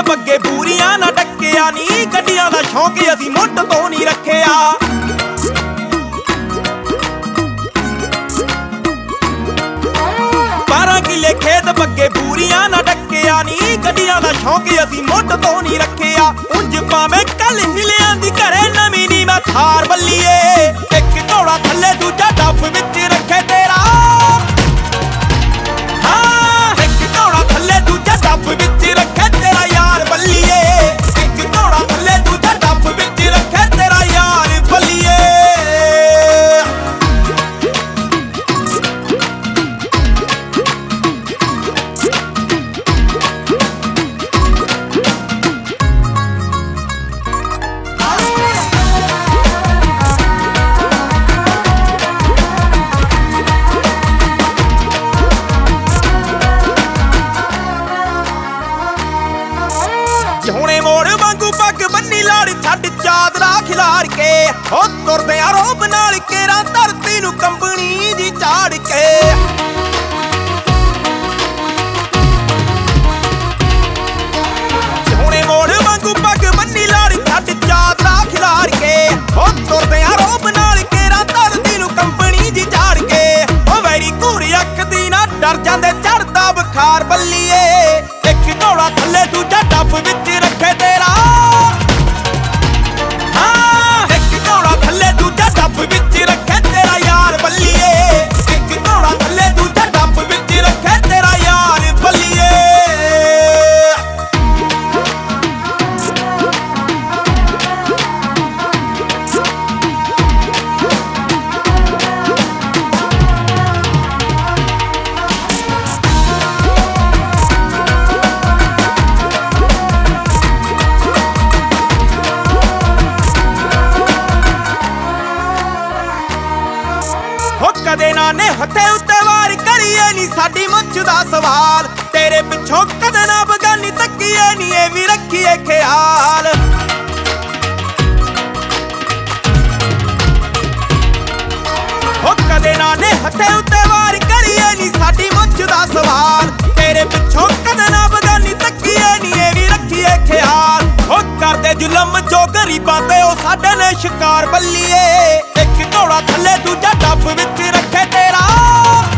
ਬੱਗੇ ਬੂਰੀਆਂ ਨਾ ਡੱਕਿਆ ਨੀ, ਗੱਡੀਆਂ ਦਾ ਸ਼ੌਂਕ ਅਸੀਂ ਮੁੱਢ ਤੋਂ ਨਹੀਂ ਰੱਖਿਆ। 12 ਕਿੱਲੇ ਖੇਤ ਬੱਗੇ ਬੂਰੀਆਂ ਨਾ ਡੱਕਿਆ ਨੀ, ਗੱਡੀਆਂ ਦਾ ਸ਼ੌਂਕ ਅਸੀਂ ਮੁੱਢ ਤੋਂ ਨਹੀਂ ਰੱਖਿਆ। ਉਂਝ ਭਾਵੇਂ ਕੱਲ ਹਿਲਿਆਂ ਦੀ ਘਰੇ ਨਵੀਂ ਨੀ ਮੈਂ ਥਾਰ ਬੱਲੀਏ, ਇੱਕ ਘੋੜਾ ਥੱਲੇ ਦੂਜਾ ਡੱਫ ਵਿੱਚ ਰੱਖੇ ਤੇਰਾ। ਹਾਂ ਇੱਕ ਘੋੜਾ ਥੱਲੇ ਦੂਜਾ ਡੱਫ ਵਿੱਚ ਰੱਖੇ ਤੇਰਾ ਯਾਰ ਬੱਲੀਏ, ਇੱਕ ਘੋੜਾ ਥੱਲੇ ਦੂਜਾ ਡੱਫ ਵਿੱਚ ਰੱਖੇ ਤੇਰਾ ਯਾਰ ਬੱਲੀਏ। ਸੋਹਣੇ ਮੋੜ ਵਾਂਗੂ ਪੱਗ ਬੰਨੀ ਲਾੜ ਛੱਡ ਚਾਦਰਾ ਖਿਲਾਰ ਕੇ, ਉਹ ਤੁਰਦੇ ਆ ਰੋਬ ਨਾਲ ਕੇਰਾਂ ਧਰਤੀ ਨੂੰ ਕੰਬਣੀ ਦੀ ਝਾੜ ਕੇ। ਸੋਹਣੇ ਮੋੜ ਵਾਂਗੂ ਪੱਗ ਬੰਨੀ ਲਾੜ ਛੱਡ ਚਾਦਰਾ ਖਿਲਾਰ ਕੇ, ਉਹ ਤੁਰਦੇ ਆ ਰੋਬ ਨਾਲ ਕੇਰਾਂ ਧਰਤੀ ਨੂੰ ਕੰਬਣੀ ਦੀ ਝਾੜ ਕੇ। ਉਹ ਵੈਰੀ ਘੂਰੀ ਅੱਖ ਦੀ ਨਾ ਡਰ ਜਾਂਦੇ ਚੜਦਾ ਬੁਖਾਰ ਬੱਲੀਏ, ਇੱਕ ਘੋੜਾ ਥੱਲੇ ਦੂਜਾ ਡੱਫ ਵਿੱਚ ਰੱਖੇ ਤੇਰਾ। ਹਾਂ ਇੱਕ ਘੋੜਾ ਥੱਲੇ ਦੂਜਾ ਡੱਫ ਵਿੱਚ ਰੱਖੇ ਤੇਰਾ ਯਾਰ ਬੱਲੀਏ, ਇੱਕ ਘੋੜਾ ਥੱਲੇ ਦੂਜਾ ਡੱਫ ਵਿੱਚ ਰੱਖੇ ਤੇਰਾ ਯਾਰ ਬੱਲੀਏ। ਕਦੇ ਨਾ ਨੇ ਹੱਥੇ ਉੱਤੇ ਵਾਰ ਕਰੀਏ ਨੀ ਸਾਡੀ ਮੁੱਛ ਦਾ ਸਵਾਲ, ਤੇਰੇ ਪਿੱਛੋਂ ਕਦੇ ਨਾ ਬਗਾਨੀ ਤੱਕੀਏ ਨੀ ਇਹ ਵੀ ਰੱਖੀਏ ਖਿਆਲ। ਹੋ ਕਦੇ ਨਾ ਨੇ ਹੱਥੇ ਉੱਤੇ ਵਾਰ ਕਰੀਏ ਨੀ ਸਾਡੀ ਮੁੱਛ ਦਾ ਸਵਾਲ, ਤੇਰੇ ਪਿੱਛੋਂ ਕਦੇ ਨਾ ਬਗਾਨੀ ਤੱਕੀਏ ਨੀ ਇਹ ਵੀ ਰੱਖੀਏ ਖਿਆਲ। ਹੋ ਕਰਦੇ ਜ਼ੁਲਮ ਜੋ ਗਰੀਬਾਂ ਤੇ ਉਹ ਸਾਡੇ ਨੇ ਸ਼ਿਕਾਰ ਬੱਲੀਏ, ਇੱਕ ਘੋੜਾ ਥੱਲੇ ਦੂਜਾ ਡੱਫ ਵਿੱਚ ਰੱਖੇ ਤੇਰਾ।